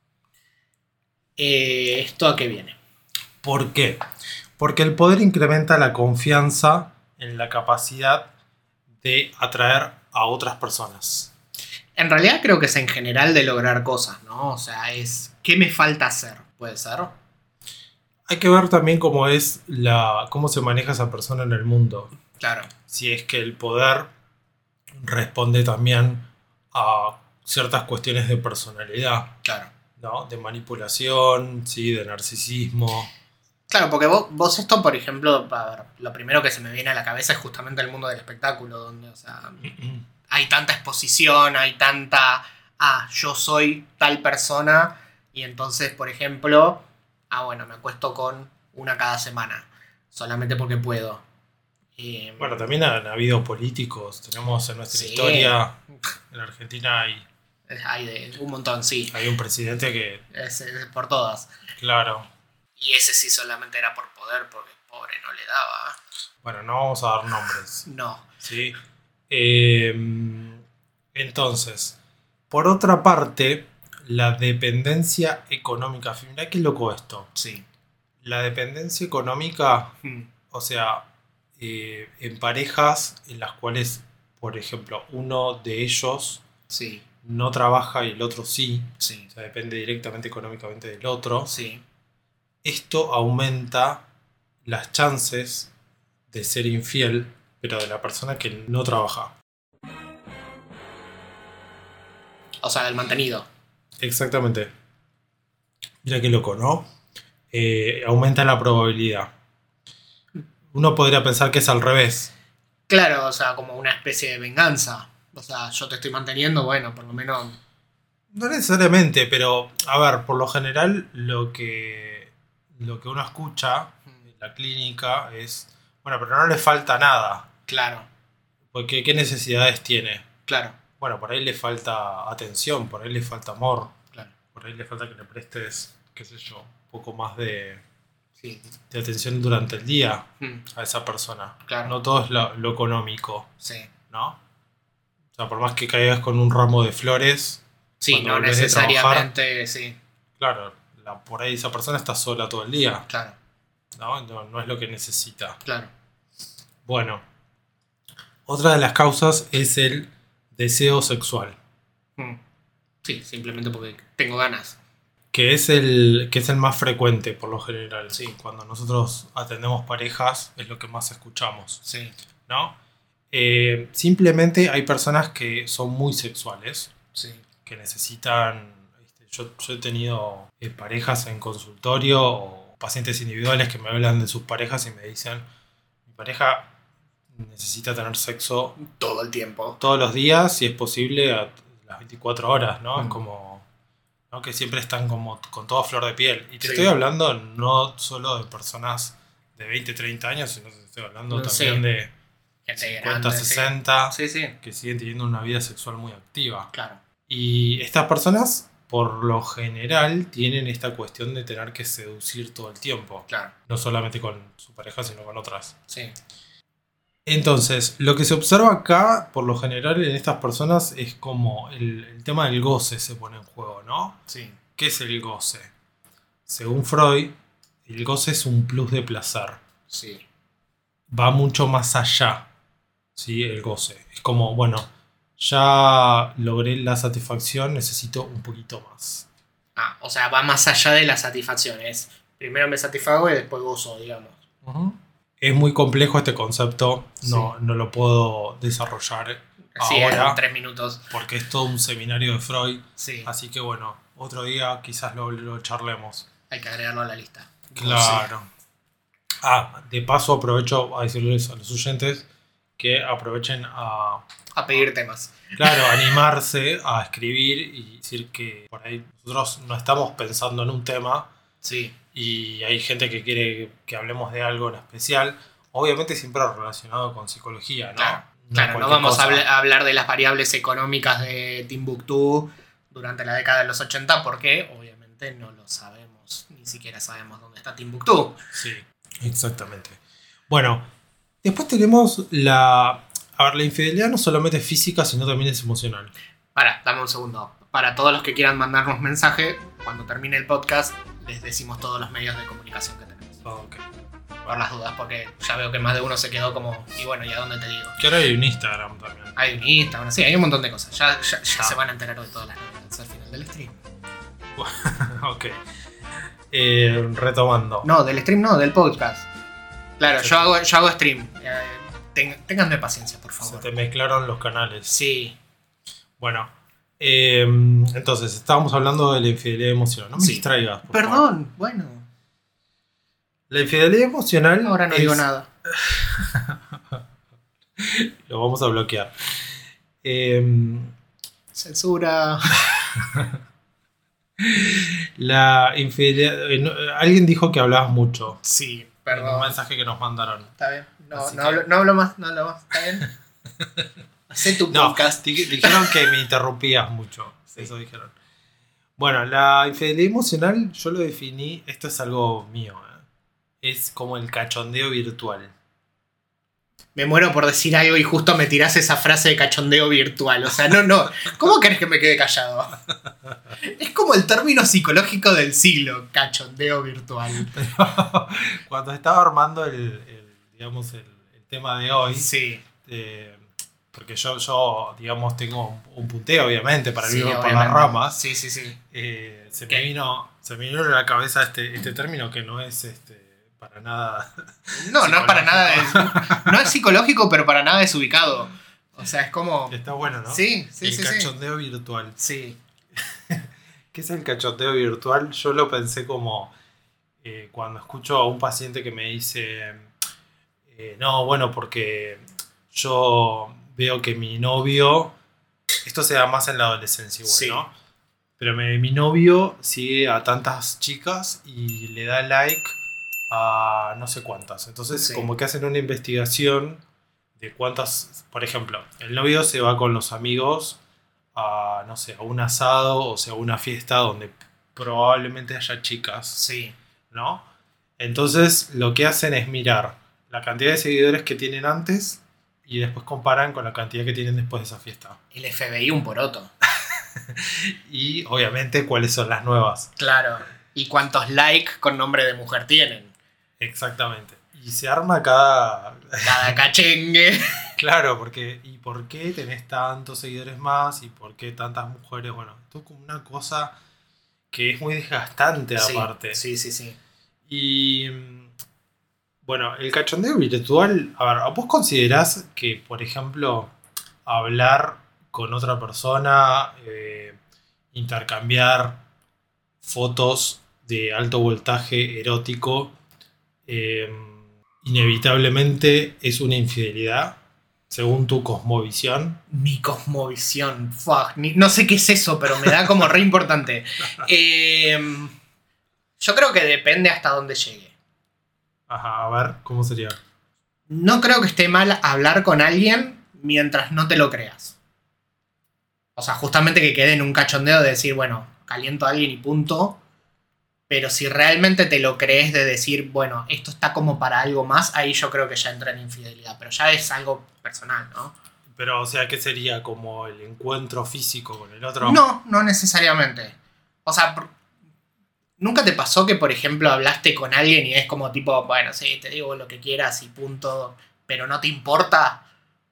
Speaker 4: Eh, ¿Esto a qué viene?
Speaker 3: ¿Por qué? Porque el poder incrementa la confianza en la capacidad de atraer a otras personas.
Speaker 4: En realidad creo que es en general de lograr cosas, ¿no? O sea, es ¿qué me falta hacer? ¿Puede ser?
Speaker 3: Hay que ver también cómo es la, cómo se maneja esa persona en el mundo.
Speaker 4: Claro,
Speaker 3: Si es que el poder responde también a ciertas cuestiones de personalidad,
Speaker 4: claro.
Speaker 3: ¿no? De manipulación, sí, de narcisismo.
Speaker 4: Claro, porque vos, vos esto, por ejemplo, a ver, lo primero que se me viene a la cabeza es justamente el mundo del espectáculo, donde, o sea, hay tanta exposición, hay tanta, ah, yo soy tal persona, y entonces, por ejemplo, ah, bueno, me acuesto con una cada semana, solamente porque puedo. Y,
Speaker 3: Bueno, también han habido políticos. Tenemos en nuestra
Speaker 4: Sí.
Speaker 3: historia, en Argentina hay,
Speaker 4: hay de un montón, sí,
Speaker 3: hay un presidente que,
Speaker 4: es, es por todas.
Speaker 3: claro,
Speaker 4: Y ese sí solamente era por poder, porque el pobre no le daba.
Speaker 3: bueno, no vamos a dar nombres,
Speaker 4: No,
Speaker 3: ¿sí? Eh, entonces, por otra parte, la dependencia económica. Mirá qué loco esto.
Speaker 4: Sí.
Speaker 3: La dependencia económica,
Speaker 4: Mm.
Speaker 3: o sea, eh, en parejas en las cuales, por ejemplo, uno de ellos
Speaker 4: Sí,
Speaker 3: no trabaja y el otro sí,
Speaker 4: sí,
Speaker 3: o sea, depende directamente económicamente del otro,
Speaker 4: sí.
Speaker 3: esto aumenta las chances de ser infiel, pero de la persona que no trabaja.
Speaker 4: O sea, del mantenido.
Speaker 3: Exactamente. Mira qué loco, ¿no? Eh, aumenta la probabilidad. Uno podría pensar que es al revés.
Speaker 4: Claro, o sea, como una especie de venganza. O sea, yo te estoy manteniendo, bueno, por lo menos.
Speaker 3: No necesariamente, pero a ver, por lo general lo que, lo que uno escucha en la clínica es, bueno, pero no le falta nada.
Speaker 4: Claro,
Speaker 3: Porque ¿qué necesidades tiene?
Speaker 4: claro,
Speaker 3: Bueno, por ahí le falta atención, por ahí le falta amor,
Speaker 4: claro.
Speaker 3: por ahí le falta que le prestes, qué sé yo, un poco más de,
Speaker 4: Sí.
Speaker 3: de atención durante el día
Speaker 4: Mm,
Speaker 3: a esa persona.
Speaker 4: Claro.
Speaker 3: No todo es lo, lo económico,
Speaker 4: sí.
Speaker 3: ¿no? O sea, por más que caigas con un ramo de flores,
Speaker 4: Sí,
Speaker 3: cuando
Speaker 4: no
Speaker 3: volvés de
Speaker 4: necesariamente, sí.
Speaker 3: claro, la- por ahí esa persona está sola todo el día,
Speaker 4: Claro,
Speaker 3: ¿no? No, no es lo que necesita.
Speaker 4: claro.
Speaker 3: Bueno, otra de las causas es el deseo sexual,
Speaker 4: Mm. Sí, simplemente porque tengo ganas.
Speaker 3: que es el, que es el más frecuente por lo general.
Speaker 4: Sí.
Speaker 3: Cuando nosotros atendemos parejas es lo que más escuchamos,
Speaker 4: Sí,
Speaker 3: ¿no? Eh, simplemente hay personas que son muy sexuales,
Speaker 4: sí.
Speaker 3: que necesitan... este, Yo, yo he tenido eh, parejas en consultorio o pacientes individuales que me hablan de sus parejas y me dicen, mi pareja necesita tener sexo
Speaker 4: Todo el tiempo.
Speaker 3: todos los días, si es posible, a las veinticuatro horas, ¿no?
Speaker 4: Mm.
Speaker 3: Es como, ¿no? Que siempre están como con toda flor de piel. Y te
Speaker 4: Sí.
Speaker 3: estoy hablando no solo de personas de veinte, treinta años, sino que te estoy hablando
Speaker 4: No,
Speaker 3: también
Speaker 4: sí.
Speaker 3: de
Speaker 4: Gente
Speaker 3: cincuenta,
Speaker 4: grande, sí.
Speaker 3: sesenta,
Speaker 4: Sí, sí,
Speaker 3: que siguen teniendo una vida sexual muy activa.
Speaker 4: claro.
Speaker 3: Y estas personas, por lo general, tienen esta cuestión de tener que seducir todo el tiempo.
Speaker 4: Claro,
Speaker 3: No solamente con su pareja, sino con otras.
Speaker 4: sí.
Speaker 3: Entonces, lo que se observa acá, por lo general, en estas personas es como el, el tema del goce se pone en juego, ¿no?
Speaker 4: Sí,
Speaker 3: ¿Qué es el goce? Según Freud, el goce es un plus de placer.
Speaker 4: sí.
Speaker 3: Va mucho más allá, ¿sí? El goce. Es como, bueno, ya logré la satisfacción, necesito un poquito más.
Speaker 4: Ah, o sea, va más allá de las satisfacciones. Primero me satisfago y después gozo, digamos.
Speaker 3: Ujú. Es muy complejo este concepto, no,
Speaker 4: Sí.
Speaker 3: no lo puedo desarrollar
Speaker 4: Sí,
Speaker 3: ahora
Speaker 4: en tres minutos.
Speaker 3: porque es todo un seminario de Freud.
Speaker 4: Sí,
Speaker 3: Así que bueno, otro día quizás lo, lo charlemos.
Speaker 4: hay que agregarlo a la lista.
Speaker 3: Claro. Ah, de paso aprovecho a decirles a los oyentes que aprovechen a,
Speaker 4: A pedir temas.
Speaker 3: claro, animarse a escribir y decir que por ahí nosotros no estamos pensando en un tema
Speaker 4: Sí,
Speaker 3: y hay gente que quiere que hablemos de algo en especial. Obviamente siempre relacionado con psicología, ¿no?
Speaker 4: claro.
Speaker 3: No
Speaker 4: Claro, no
Speaker 3: cualquier
Speaker 4: vamos a,
Speaker 3: cosa.
Speaker 4: habl- a hablar de las variables económicas de Timbuktu durante la década de los ochenta porque obviamente no lo sabemos. Ni siquiera sabemos dónde está Timbuktu.
Speaker 3: Sí, exactamente. Bueno, después tenemos la... A ver, la infidelidad no solamente es física, sino también es emocional.
Speaker 4: Para, dame un segundo. Para todos los que quieran mandarnos mensaje, cuando termine el podcast, les decimos todos los medios de comunicación que tenemos.
Speaker 3: Ok.
Speaker 4: Por las dudas, porque ya veo que más de uno se quedó como, y bueno, ¿y a dónde te digo?
Speaker 3: Que ahora hay un Instagram también.
Speaker 4: Hay un Instagram, sí, hay un montón de cosas. Ya, ya, ya
Speaker 3: Ah.
Speaker 4: se van a enterar de todas las novedades al final del stream.
Speaker 3: Ok. Eh, retomando.
Speaker 4: No, del stream no, del podcast. Claro,
Speaker 3: Sí.
Speaker 4: yo hago, yo hago stream. Eh, ten- ténganme paciencia, por
Speaker 3: Se
Speaker 4: favor.
Speaker 3: te mezclaron los canales.
Speaker 4: Sí,
Speaker 3: Bueno. eh, entonces, estábamos hablando de la infidelidad emocional. No me
Speaker 4: Sí.
Speaker 3: distraigas. por favor.
Speaker 4: perdón, bueno.
Speaker 3: La infidelidad emocional.
Speaker 4: Ahora no
Speaker 3: es-
Speaker 4: digo nada.
Speaker 3: Lo vamos a bloquear. Eh,
Speaker 4: Censura.
Speaker 3: la infidelidad. eh, no- alguien dijo que hablabas mucho.
Speaker 4: Sí,
Speaker 3: En un
Speaker 4: perdón.
Speaker 3: mensaje que nos mandaron.
Speaker 4: Está bien. No,
Speaker 3: Así
Speaker 4: no,
Speaker 3: que-
Speaker 4: hablo, no hablo más, no hablo más. ¿Está bien? Hacé tu
Speaker 3: No,
Speaker 4: podcast.
Speaker 3: di- dijeron que me interrumpías mucho.
Speaker 4: Sí.
Speaker 3: Eso dijeron. Bueno, la infidelidad emocional yo lo definí, esto es algo mío, ¿eh? Es como el cachondeo virtual.
Speaker 4: Me muero por decir algo y justo me tirás esa frase de cachondeo virtual. O sea, no, no. ¿Cómo querés que me quede callado? Es como el término psicológico del siglo, cachondeo virtual.
Speaker 3: Pero cuando estaba armando el, el, digamos, el, el tema de hoy,
Speaker 4: Sí.
Speaker 3: eh, porque yo, yo, digamos, tengo un, un punteo, obviamente, para
Speaker 4: Sí,
Speaker 3: ir por
Speaker 4: obviamente.
Speaker 3: las ramas.
Speaker 4: Sí, sí, sí.
Speaker 3: Eh, se,
Speaker 4: ¿Qué?
Speaker 3: me vino, se me vino a la cabeza este, este término que no es este, para nada...
Speaker 4: No, no es para nada. des- No es psicológico, pero para nada desubicado. O sea, es como.
Speaker 3: Está bueno, ¿no?
Speaker 4: Sí, sí,
Speaker 3: el
Speaker 4: sí. sí.
Speaker 3: cachondeo virtual.
Speaker 4: Sí.
Speaker 3: ¿Qué es el cachondeo virtual? Yo lo pensé como eh, cuando escucho a un paciente que me dice, eh, no, bueno, porque yo veo que mi novio, esto se da más en la adolescencia igual,
Speaker 4: Sí.
Speaker 3: ¿no? Pero me- mi novio sigue a tantas chicas y le da like a no sé cuántas. Entonces,
Speaker 4: Sí.
Speaker 3: como que hacen una investigación de cuántas, por ejemplo, el novio se va con los amigos a, no sé, a un asado, o sea, a una fiesta donde probablemente haya chicas,
Speaker 4: Sí.
Speaker 3: ¿no? Entonces, lo que hacen es mirar la cantidad de seguidores que tienen antes y después comparan con la cantidad que tienen después de esa fiesta.
Speaker 4: El F B I un poroto.
Speaker 3: Y, obviamente, cuáles son las nuevas.
Speaker 4: Claro. ¿Y cuántos likes con nombre de mujer tienen?
Speaker 3: Exactamente. Y se arma cada...
Speaker 4: Cada cachengue.
Speaker 3: Claro, porque ¿y por qué tenés tantos seguidores más? ¿Y por qué tantas mujeres? Bueno, esto es como una cosa que es muy desgastante
Speaker 4: Sí,
Speaker 3: aparte.
Speaker 4: Sí, sí, sí.
Speaker 3: Y mm, bueno, el cachondeo virtual, a ver, ¿vos considerás que, por ejemplo, hablar con otra persona, eh, intercambiar fotos de alto voltaje erótico, eh, inevitablemente es una infidelidad, según tu cosmovisión?
Speaker 4: Mi cosmovisión. Fuck. ni- no sé qué es eso, pero me da como re importante. Eh, yo creo que depende hasta dónde llegue.
Speaker 3: Ajá, a ver, ¿cómo sería?
Speaker 4: No creo que esté mal hablar con alguien mientras no te lo creas. O sea, justamente que quede en un cachondeo de decir, bueno, caliento a alguien y punto. Pero si realmente te lo crees de decir, bueno, esto está como para algo más, ahí yo creo que ya entra en infidelidad. Pero ya es algo personal, ¿no?
Speaker 3: Pero, o sea, ¿qué sería? ¿Como el encuentro físico con el otro?
Speaker 4: No, no necesariamente. O sea, por- ¿nunca te pasó que, por ejemplo, hablaste con alguien y es como tipo, bueno, sí, te digo lo que quieras y punto, pero no te importa?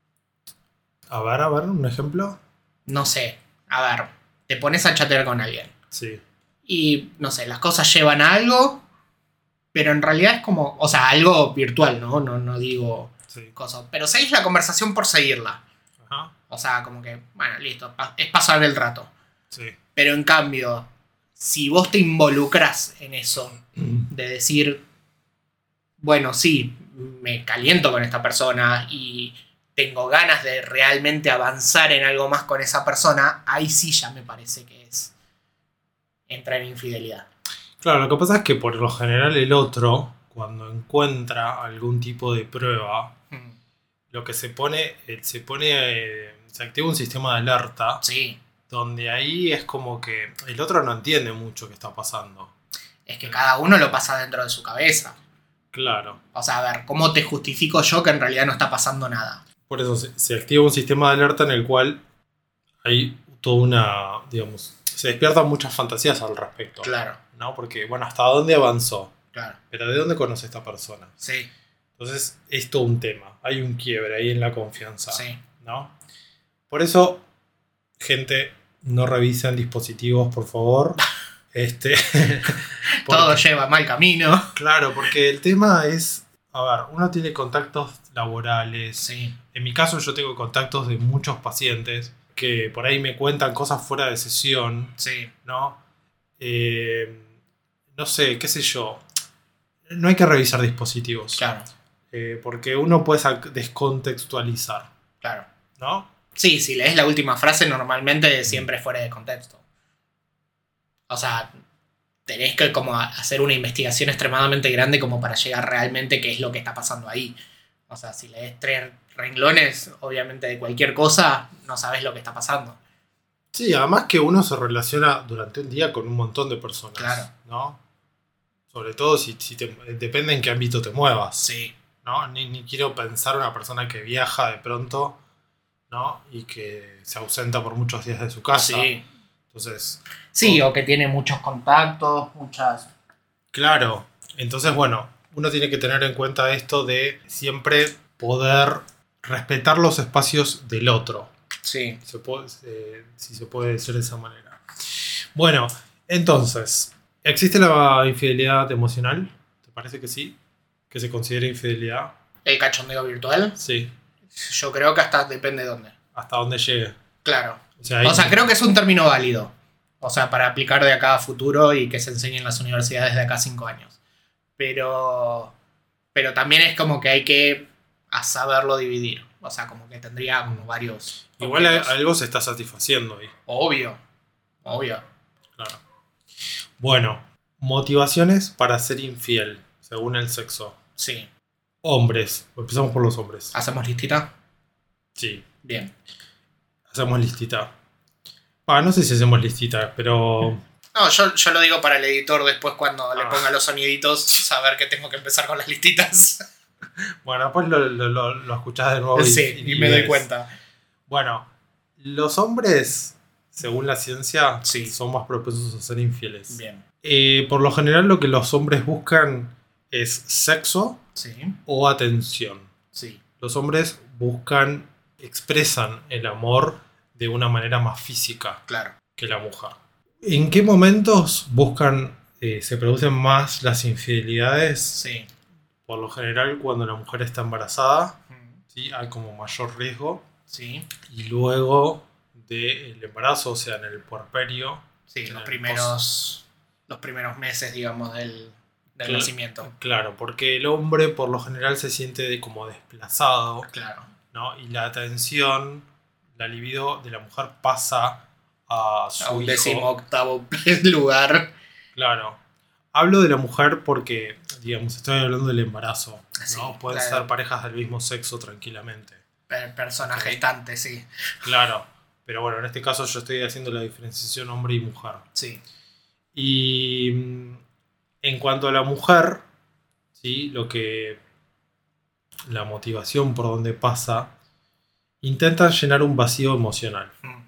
Speaker 3: A ver, a ver, un ejemplo.
Speaker 4: No sé, a ver, te pones a chatear con alguien
Speaker 3: Sí.
Speaker 4: y, no sé, las cosas llevan a algo, pero en realidad es como, o sea, algo virtual, ¿no? No, no digo
Speaker 3: Sí.
Speaker 4: cosas, pero seguís la conversación por seguirla.
Speaker 3: Ajá.
Speaker 4: O sea, como que, bueno, listo, pa- es pasar el rato.
Speaker 3: Sí.
Speaker 4: Pero en cambio, si vos te involucras en eso, de decir, bueno, sí, me caliento con esta persona y tengo ganas de realmente avanzar en algo más con esa persona, ahí sí ya me parece que es entrar en infidelidad.
Speaker 3: Claro, lo que pasa es que por lo general el otro, cuando encuentra algún tipo de prueba,
Speaker 4: Hmm.
Speaker 3: lo que se pone, eh, se pone, eh, se activa un sistema de alerta,
Speaker 4: Sí,
Speaker 3: donde ahí es como que el otro no entiende mucho qué está pasando.
Speaker 4: es que cada uno lo pasa dentro de su cabeza.
Speaker 3: Claro.
Speaker 4: O sea, a ver, ¿cómo te justifico yo que en realidad no está pasando nada?
Speaker 3: Por eso se, se activa un sistema de alerta en el cual hay toda una, digamos, se despiertan muchas fantasías al respecto.
Speaker 4: Claro,
Speaker 3: ¿No? Porque, bueno, ¿hasta dónde avanzó?
Speaker 4: claro.
Speaker 3: Pero ¿de dónde conoce esta persona?
Speaker 4: Sí,
Speaker 3: Entonces, es todo un tema. Hay un quiebre ahí en la confianza.
Speaker 4: sí.
Speaker 3: ¿No? Por eso, gente, no revisen dispositivos, por favor. Este, porque-
Speaker 4: Todo lleva mal camino.
Speaker 3: Claro, porque el tema es, a ver, uno tiene contactos laborales.
Speaker 4: Sí,
Speaker 3: En mi caso yo tengo contactos de muchos pacientes que por ahí me cuentan cosas fuera de sesión,
Speaker 4: sí,
Speaker 3: ¿no? Eh, no sé, qué sé yo. No hay que revisar dispositivos.
Speaker 4: claro,
Speaker 3: eh, porque uno puede sac- descontextualizar,
Speaker 4: claro.
Speaker 3: ¿no?
Speaker 4: Sí, si lees la última frase, normalmente siempre es fuera de contexto. O sea, tenés que como a- hacer una investigación extremadamente grande como para llegar realmente qué es lo que está pasando ahí. O sea, si lees tres renglones, obviamente de cualquier cosa, no sabes lo que está pasando.
Speaker 3: Sí, además que uno se relaciona durante un día con un montón de personas,
Speaker 4: Claro.
Speaker 3: ¿no? Sobre todo si, si te- depende en qué ámbito te muevas,
Speaker 4: Sí,
Speaker 3: ¿no? Ni, ni quiero pensar una persona que viaja de pronto, ¿no? Y que se ausenta por muchos días de su casa.
Speaker 4: Sí.
Speaker 3: Entonces...
Speaker 4: Sí, o que tiene muchos contactos, muchas...
Speaker 3: Claro. Entonces, bueno, uno tiene que tener en cuenta esto de siempre poder respetar los espacios del otro.
Speaker 4: Sí.
Speaker 3: Se puede, eh, si se puede decir de esa manera. Bueno, entonces, ¿existe la infidelidad emocional? ¿Te parece que sí? ¿Que se considera infidelidad?
Speaker 4: ¿El cachondeo virtual?
Speaker 3: Sí.
Speaker 4: Yo creo que hasta depende de dónde.
Speaker 3: Hasta dónde llegue.
Speaker 4: Claro.
Speaker 3: O sea, hay-
Speaker 4: O sea, creo que es un término válido. O sea, para aplicar de acá a futuro y que se enseñe en las universidades de acá a cinco años. Pero... Pero también es como que hay que a saberlo dividir. O sea, como que tendría como varios...
Speaker 3: Igual a-
Speaker 4: objetos.
Speaker 3: algo se está satisfaciendo ahí.
Speaker 4: Obvio. Obvio.
Speaker 3: Claro. Bueno, motivaciones para ser infiel, según el sexo.
Speaker 4: Sí.
Speaker 3: Hombres. Empezamos por los hombres.
Speaker 4: ¿Hacemos listita?
Speaker 3: Sí.
Speaker 4: Bien.
Speaker 3: Hacemos listita. Ah, no sé si hacemos listita, pero...
Speaker 4: No, yo, yo lo digo para el editor después cuando le
Speaker 3: Ah.
Speaker 4: ponga los soniditos, saber que tengo que empezar con las listitas.
Speaker 3: Bueno, después lo, lo, lo, lo escuchás de nuevo y,
Speaker 4: Sí, y me doy
Speaker 3: ves.
Speaker 4: cuenta.
Speaker 3: Bueno, los hombres, según la ciencia,
Speaker 4: Sí.
Speaker 3: son más propensos a ser infieles.
Speaker 4: Bien.
Speaker 3: Eh, por lo general lo que los hombres buscan es sexo
Speaker 4: Sí,
Speaker 3: o atención.
Speaker 4: sí.
Speaker 3: Los hombres buscan, expresan el amor de una manera más física
Speaker 4: Claro.
Speaker 3: que la mujer. ¿En qué momentos buscan, eh, se producen más las infidelidades?
Speaker 4: Sí.
Speaker 3: Por lo general cuando la mujer está embarazada,
Speaker 4: Mm,
Speaker 3: ¿sí? Hay como mayor riesgo.
Speaker 4: Sí.
Speaker 3: Y luego del embarazo, o sea, en el puerperio.
Speaker 4: Sí,
Speaker 3: en
Speaker 4: los
Speaker 3: el
Speaker 4: primeros, los primeros meses, digamos, del, del
Speaker 3: Cl-
Speaker 4: nacimiento.
Speaker 3: Claro, porque el hombre por lo general se siente de- como desplazado,
Speaker 4: Claro.
Speaker 3: ¿no? Y la atención, la libido de la mujer pasa a su
Speaker 4: A un
Speaker 3: hijo.
Speaker 4: décimo octavo lugar.
Speaker 3: Claro. Hablo de la mujer porque, digamos, estoy hablando del embarazo, ¿no?
Speaker 4: Sí,
Speaker 3: Pueden
Speaker 4: claro.
Speaker 3: ser parejas del mismo sexo tranquilamente.
Speaker 4: Per- persona gestante, sí.
Speaker 3: Claro. Pero bueno, en este caso yo estoy haciendo la diferenciación hombre y mujer.
Speaker 4: Sí.
Speaker 3: Y mm, en cuanto a la mujer, ¿sí? Lo que la motivación por donde pasa, intentan llenar un vacío emocional.
Speaker 4: Mm,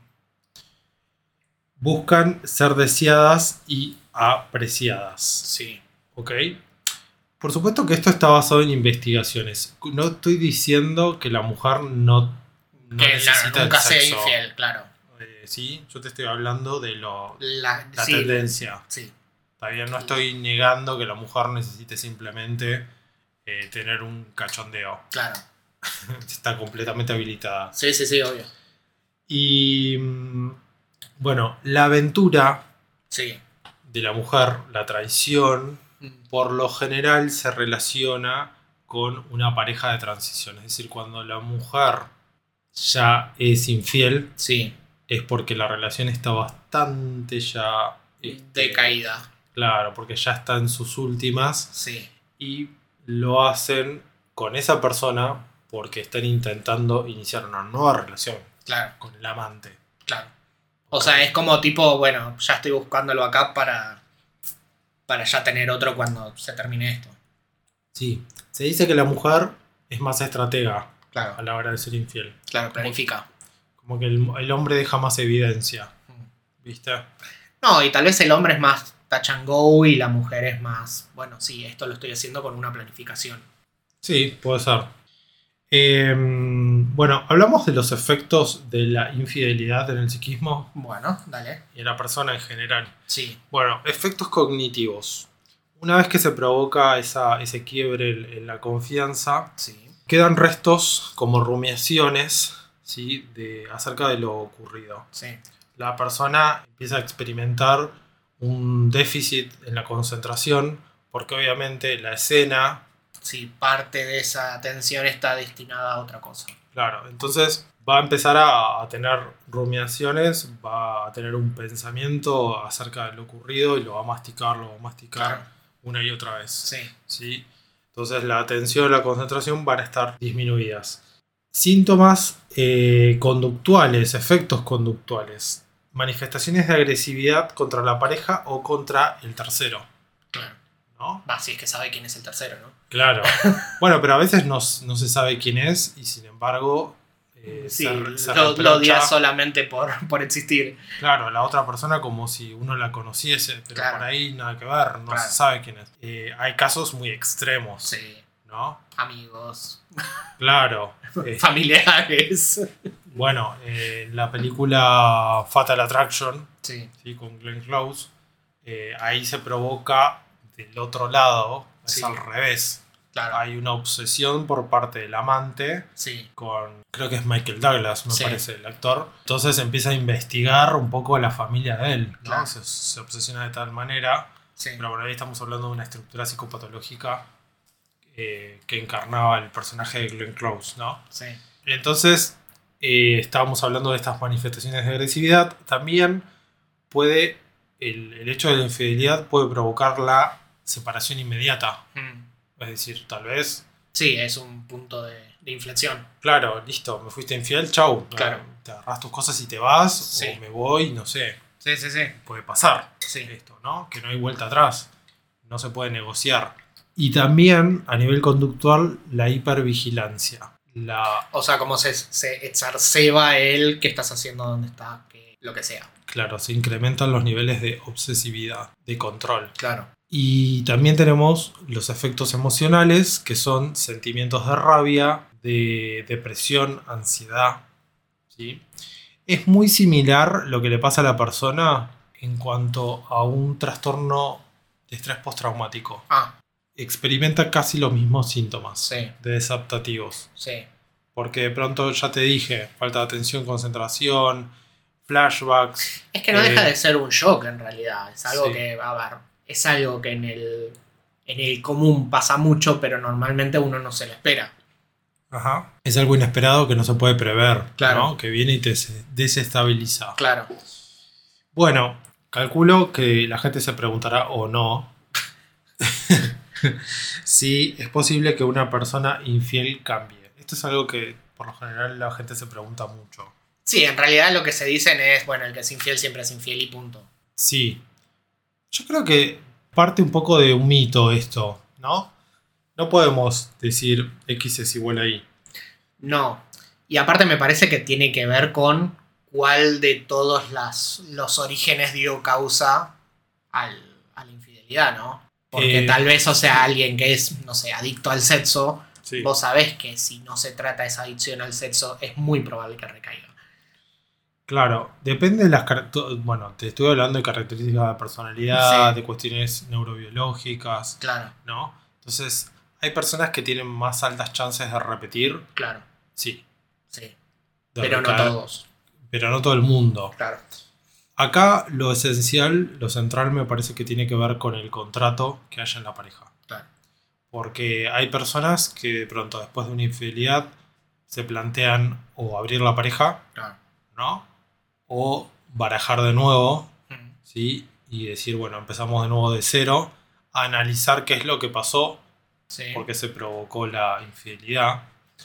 Speaker 3: Buscan ser deseadas y apreciadas.
Speaker 4: Sí.
Speaker 3: ¿Ok? Por supuesto que esto está basado en investigaciones. No estoy diciendo que la mujer no, no
Speaker 4: que la-
Speaker 3: necesita
Speaker 4: nunca
Speaker 3: el
Speaker 4: sea
Speaker 3: sexo.
Speaker 4: infiel, claro.
Speaker 3: Eh, sí, yo te estoy hablando de lo,
Speaker 4: La,
Speaker 3: la
Speaker 4: sí,
Speaker 3: tendencia.
Speaker 4: Sí.
Speaker 3: Está bien, no estoy negando que la mujer necesite simplemente eh, tener un cachondeo.
Speaker 4: Claro.
Speaker 3: Está completamente habilitada.
Speaker 4: Sí, sí, sí, obvio.
Speaker 3: Y mm, bueno, la aventura
Speaker 4: Sí.
Speaker 3: de la mujer, la traición,
Speaker 4: Mm,
Speaker 3: por lo general se relaciona con una pareja de transición. Es decir, cuando la mujer ya es infiel,
Speaker 4: Sí.
Speaker 3: es porque la relación está bastante ya... este,
Speaker 4: Decaída.
Speaker 3: Claro, porque ya está en sus últimas
Speaker 4: Sí.
Speaker 3: y lo hacen con esa persona porque están intentando iniciar una nueva relación
Speaker 4: Claro,
Speaker 3: con el amante.
Speaker 4: claro. O sea, es como tipo, bueno, ya estoy buscándolo acá para, para ya tener otro cuando se termine esto.
Speaker 3: Sí, se dice que la mujer es más estratega a
Speaker 4: Claro,
Speaker 3: la hora de ser infiel.
Speaker 4: claro, planifica.
Speaker 3: Como que el, el hombre deja más evidencia, ¿viste?
Speaker 4: No, y tal vez el hombre es más touch and go y la mujer es más, bueno, sí, esto lo estoy haciendo con una planificación.
Speaker 3: Sí, puede ser. Eh, bueno, hablamos de los efectos de la infidelidad en el psiquismo
Speaker 4: Bueno, dale.
Speaker 3: y en la persona en general.
Speaker 4: Sí,
Speaker 3: Bueno, efectos cognitivos. Una vez que se provoca esa, ese quiebre en, en la confianza,
Speaker 4: sí,
Speaker 3: quedan restos como rumiaciones, ¿sí? de, acerca de lo ocurrido.
Speaker 4: sí,
Speaker 3: La persona empieza a experimentar un déficit en la concentración porque obviamente la escena,
Speaker 4: sí, parte de esa atención está destinada a otra cosa.
Speaker 3: claro, entonces va a empezar a, a tener rumiaciones, va a tener un pensamiento acerca de lo ocurrido y lo va a masticar, lo va a masticar
Speaker 4: Claro.
Speaker 3: una y otra vez.
Speaker 4: Sí,
Speaker 3: ¿Sí? Entonces la atención y la concentración van a estar disminuidas. Síntomas eh, conductuales, efectos conductuales. Manifestaciones de agresividad contra la pareja o contra el tercero.
Speaker 4: claro.
Speaker 3: ¿no?
Speaker 4: Va, si es que sabe quién es el tercero, ¿no?
Speaker 3: Claro. Bueno, pero a veces no, no se sabe quién es y sin embargo eh,
Speaker 4: Sí,
Speaker 3: se, se
Speaker 4: lo,
Speaker 3: reprocha,
Speaker 4: lo odia solamente por, por existir.
Speaker 3: claro, a la otra persona como si uno la conociese, pero
Speaker 4: Claro.
Speaker 3: por ahí nada que ver, no
Speaker 4: Claro.
Speaker 3: se sabe quién es. Eh, hay casos muy extremos,
Speaker 4: Sí,
Speaker 3: ¿no?
Speaker 4: amigos,
Speaker 3: Claro. Eh,
Speaker 4: familiares.
Speaker 3: bueno, eh, en la película Fatal Attraction,
Speaker 4: Sí,
Speaker 3: ¿sí? Con Glenn Close, eh, ahí se provoca del otro lado, es
Speaker 4: Sí.
Speaker 3: al revés.
Speaker 4: claro.
Speaker 3: Hay una obsesión por parte del amante
Speaker 4: Sí,
Speaker 3: con, creo que es Michael Douglas, me
Speaker 4: Sí.
Speaker 3: parece, el actor. Entonces empieza a investigar un poco a la familia de él, ¿no?
Speaker 4: Claro.
Speaker 3: Se, se obsesiona de tal manera,
Speaker 4: sí.
Speaker 3: pero bueno, ahí estamos hablando de una estructura psicopatológica eh, que encarnaba el personaje de Glenn Close, ¿no?
Speaker 4: Sí,
Speaker 3: Entonces, eh, estábamos hablando de estas manifestaciones de agresividad. También puede, el, el hecho de la infidelidad puede provocar la separación inmediata.
Speaker 4: Mm.
Speaker 3: Es decir, tal vez,
Speaker 4: Sí, es un punto de, de inflexión.
Speaker 3: claro, listo, me fuiste infiel, chau.
Speaker 4: Claro.
Speaker 3: Te agarras tus cosas y te vas,
Speaker 4: Sí.
Speaker 3: o me voy, no sé.
Speaker 4: Sí, sí, sí.
Speaker 3: Puede pasar
Speaker 4: Sí.
Speaker 3: esto, ¿no? Que no hay vuelta atrás. No se puede negociar. Y también, a nivel conductual, la hipervigilancia. La,
Speaker 4: O sea, como se, se exacerba el qué estás haciendo, dónde estás, que, lo que sea.
Speaker 3: claro, se incrementan los niveles de obsesividad, de control.
Speaker 4: Claro.
Speaker 3: Y también tenemos los efectos emocionales, que son sentimientos de rabia, de depresión, ansiedad, ¿sí? Es muy similar lo que le pasa a la persona en cuanto a un trastorno de estrés postraumático.
Speaker 4: Ah,
Speaker 3: Experimenta casi los mismos síntomas
Speaker 4: sí,
Speaker 3: de desadaptativos.
Speaker 4: sí.
Speaker 3: Porque de pronto, ya te dije, falta de atención, concentración, flashbacks.
Speaker 4: Es que no
Speaker 3: eh,
Speaker 4: deja de ser un shock en realidad. Es algo
Speaker 3: sí.
Speaker 4: que, a ver, es algo que en el, en el común pasa mucho, pero normalmente uno no se lo espera.
Speaker 3: Ajá. Es algo inesperado que no se puede prever,
Speaker 4: Claro.
Speaker 3: ¿no? Que viene y te se- desestabiliza.
Speaker 4: Claro.
Speaker 3: Bueno, calculo que la gente se preguntará o no si es posible que una persona infiel cambie. Esto es algo que por lo general la gente se pregunta mucho.
Speaker 4: Sí, en realidad lo que se dicen es, bueno, el que es infiel siempre es infiel y punto.
Speaker 3: Sí. Yo creo que parte un poco de un mito esto, ¿no? No podemos decir X es igual a Y.
Speaker 4: No. Y aparte me parece que tiene que ver con cuál de todos las, los orígenes dio causa al, a la infidelidad, ¿no? Porque
Speaker 3: Eh.
Speaker 4: tal vez, o sea, alguien que es, no sé, adicto al sexo,
Speaker 3: Sí.
Speaker 4: vos sabés que si no se trata esa adicción al sexo, es muy probable que recaiga.
Speaker 3: Claro, depende de las características. Bueno, te estoy hablando de características de personalidad,
Speaker 4: Sí.
Speaker 3: de cuestiones neurobiológicas,
Speaker 4: Claro,
Speaker 3: ¿no? Entonces, hay personas que tienen más altas chances de repetir,
Speaker 4: claro,
Speaker 3: sí.
Speaker 4: sí.
Speaker 3: de
Speaker 4: Pero no
Speaker 3: recaer,
Speaker 4: todos.
Speaker 3: Pero no todo el mundo.
Speaker 4: Claro.
Speaker 3: Acá lo esencial, lo central me parece que tiene que ver con el contrato que haya en la pareja.
Speaker 4: Claro.
Speaker 3: Porque hay personas que de pronto después de una infidelidad se plantean o abrir la pareja,
Speaker 4: Claro.
Speaker 3: ¿no? O barajar de nuevo,
Speaker 4: Mm.
Speaker 3: ¿sí? Y decir, bueno, empezamos de nuevo de cero, analizar qué es lo que pasó,
Speaker 4: Sí.
Speaker 3: por qué se provocó la infidelidad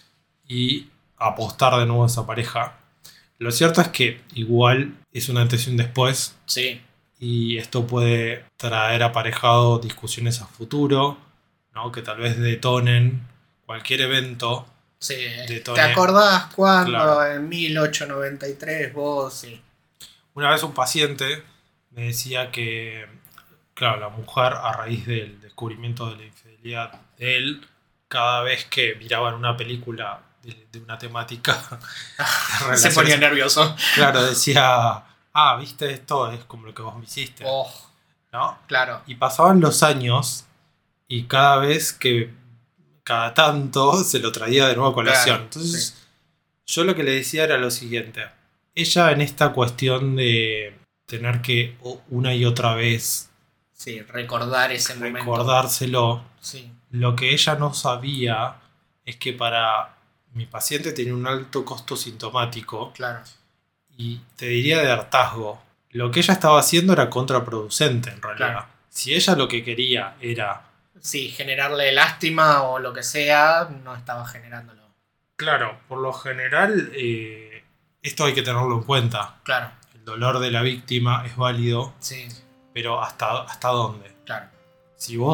Speaker 3: y apostar de nuevo a esa pareja. Lo cierto es que igual es un antes y un después
Speaker 4: Sí.
Speaker 3: y esto puede traer aparejado discusiones a futuro, ¿no? Que tal vez detonen cualquier evento.
Speaker 4: Sí.
Speaker 3: Detone.
Speaker 4: ¿Te acordás cuando
Speaker 3: Claro.
Speaker 4: en mil ochocientos noventa y tres vos? Sí.
Speaker 3: Una vez un paciente me decía que, claro, la mujer a raíz del descubrimiento de la infidelidad de él, cada vez que miraban una película de, de una temática
Speaker 4: Se
Speaker 3: relaciones-
Speaker 4: ponía nervioso.
Speaker 3: Claro, decía, ah, viste, esto es como lo que vos me hiciste,
Speaker 4: Oh,
Speaker 3: ¿no?
Speaker 4: claro.
Speaker 3: Y pasaban los años y cada vez que, cada tanto, se lo traía de nuevo a colación.
Speaker 4: Claro,
Speaker 3: Entonces, yo lo que le decía era lo siguiente. Ella en esta cuestión de tener que o- una y otra vez
Speaker 4: Sí, recordar ese momento.
Speaker 3: recordárselo,
Speaker 4: Sí.
Speaker 3: lo que ella no sabía es que para mi paciente tenía un alto costo sintomático
Speaker 4: Claro.
Speaker 3: y te diría de hartazgo. Lo que ella estaba haciendo era contraproducente en realidad.
Speaker 4: Claro.
Speaker 3: Si ella lo que quería era,
Speaker 4: Sí, generarle lástima o lo que sea, no estaba generándolo.
Speaker 3: claro, por lo general eh, esto hay que tenerlo en cuenta.
Speaker 4: Claro.
Speaker 3: El dolor de la víctima es válido,
Speaker 4: Sí,
Speaker 3: pero ¿hasta, hasta dónde?
Speaker 4: claro.
Speaker 3: Si vos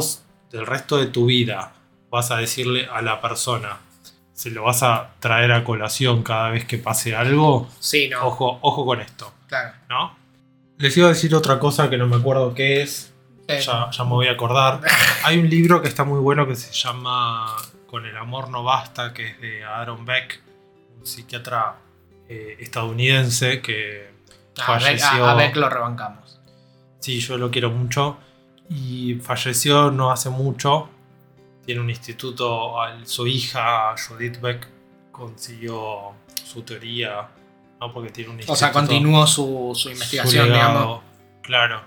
Speaker 3: del resto de tu vida vas a decirle a la persona, se lo vas a traer a colación cada vez que pase algo,
Speaker 4: Sí, no.
Speaker 3: ojo, ojo con esto,
Speaker 4: Claro.
Speaker 3: ¿no? Les iba a decir otra cosa que no me acuerdo qué es,
Speaker 4: Eh,
Speaker 3: ya, ya me voy a acordar. Hay un libro que está muy bueno que se llama Con el amor no basta, que es de Aaron Beck, un psiquiatra eh, estadounidense que
Speaker 4: a, Beck,
Speaker 3: falleció.
Speaker 4: a, a Beck lo rebancamos.
Speaker 3: Sí, yo lo quiero mucho. Y falleció no hace mucho. Tiene un instituto. al- Su hija, Judith Beck, consiguió su teoría. ¿No? Porque tiene un instituto.
Speaker 4: O sea, continuó su, su
Speaker 3: su
Speaker 4: investigación,
Speaker 3: legado,
Speaker 4: digamos.
Speaker 3: Claro.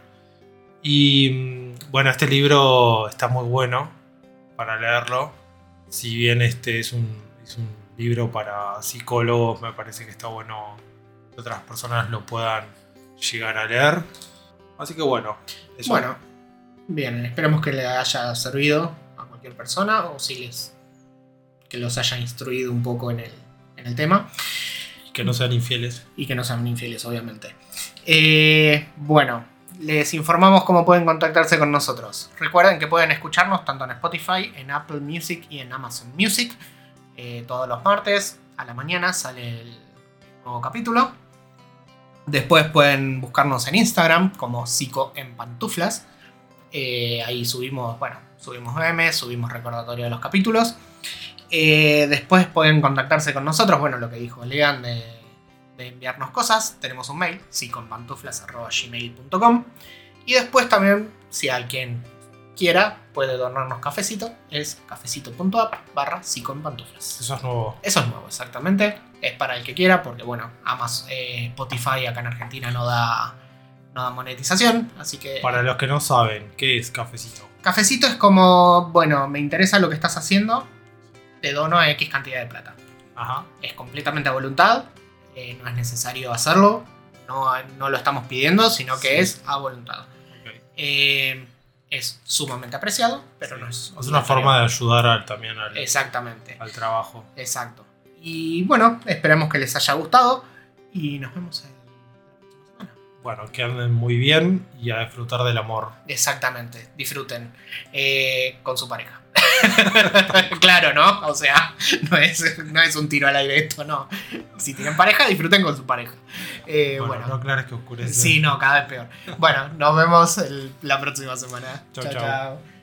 Speaker 3: Y mm, bueno, este libro está muy bueno para leerlo. Si bien este es un, es un libro para psicólogos, me parece que está bueno que otras personas lo puedan llegar a leer. Así que bueno, eso.
Speaker 4: Bueno, bien, esperemos que le haya servido a cualquier persona o si les que los haya instruido un poco en el, en el tema
Speaker 3: Que no sean infieles.
Speaker 4: y que no sean infieles, obviamente. Eh, bueno, les informamos cómo pueden contactarse con nosotros. Recuerden que pueden escucharnos tanto en Spotify, en Apple Music y en Amazon Music. Eh, todos los martes a la mañana sale el nuevo capítulo. Después pueden buscarnos en Instagram como Psico en Pantuflas. Eh, ahí subimos, bueno, subimos memes, subimos recordatorio de los capítulos. Eh, después pueden contactarse con nosotros, bueno, lo que dijo Lean de, de enviarnos cosas. Tenemos un mail, psicoenpantuflas arroba gmail punto com. Y después también, si alguien quiera, puede donarnos cafecito. Es cafecito.app barra psicoenpantuflas.
Speaker 3: Eso es nuevo.
Speaker 4: Eso es nuevo, exactamente. Es para el que quiera, porque bueno, Amazon, eh, Spotify acá en Argentina no da, no da monetización. Así que
Speaker 3: Para los que no saben, ¿qué es cafecito?
Speaker 4: cafecito es como, bueno, me interesa lo que estás haciendo, te dono X cantidad de plata.
Speaker 3: Ajá.
Speaker 4: Es completamente a voluntad, eh, no es necesario hacerlo, no, no lo estamos pidiendo, sino que
Speaker 3: Sí.
Speaker 4: es a voluntad.
Speaker 3: Ok.
Speaker 4: Eh, es sumamente apreciado, pero no es...
Speaker 3: Es una forma de ayudar al, también al,
Speaker 4: Exactamente,
Speaker 3: al trabajo.
Speaker 4: exacto. Y bueno, esperemos que les haya gustado y nos vemos en la próxima semana.
Speaker 3: Bueno, que anden muy bien y a disfrutar del amor.
Speaker 4: Exactamente, disfruten eh, con su pareja. Claro, ¿no? O sea, no es, no es un tiro al aire esto, no. Si tienen pareja, disfruten con su pareja. Eh,
Speaker 3: bueno,
Speaker 4: bueno,
Speaker 3: no aclares que oscurece.
Speaker 4: sí, no, cada vez peor. Bueno, nos vemos el- la próxima semana.
Speaker 3: Chau,
Speaker 4: Chao,
Speaker 3: chau.
Speaker 4: chao.